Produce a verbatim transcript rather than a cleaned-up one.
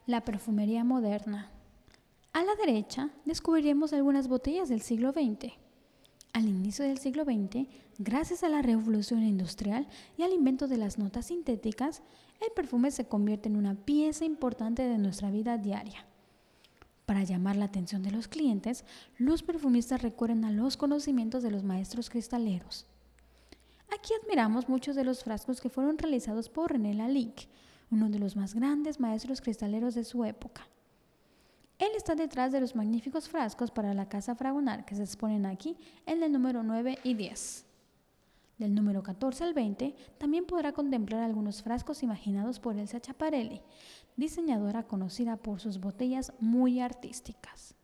La perfumería moderna. A la derecha descubriremos algunas botellas del siglo veinte. Al inicio del siglo veinte, gracias a la revolución industrial y al invento de las notas sintéticas, el perfume se convierte en una pieza importante de nuestra vida diaria. Para llamar la atención de los clientes, los perfumistas recurren a los conocimientos de los maestros cristaleros. Aquí admiramos muchos de los frascos que fueron realizados por René Lalique, uno de los más grandes maestros cristaleros de su época. Él está detrás de los magníficos frascos para la Casa Fragonard que se exponen aquí en el número nueve y diez. Del número catorce al veinte también podrá contemplar algunos frascos imaginados por Elsa Schiaparelli, diseñadora conocida por sus botellas muy artísticas.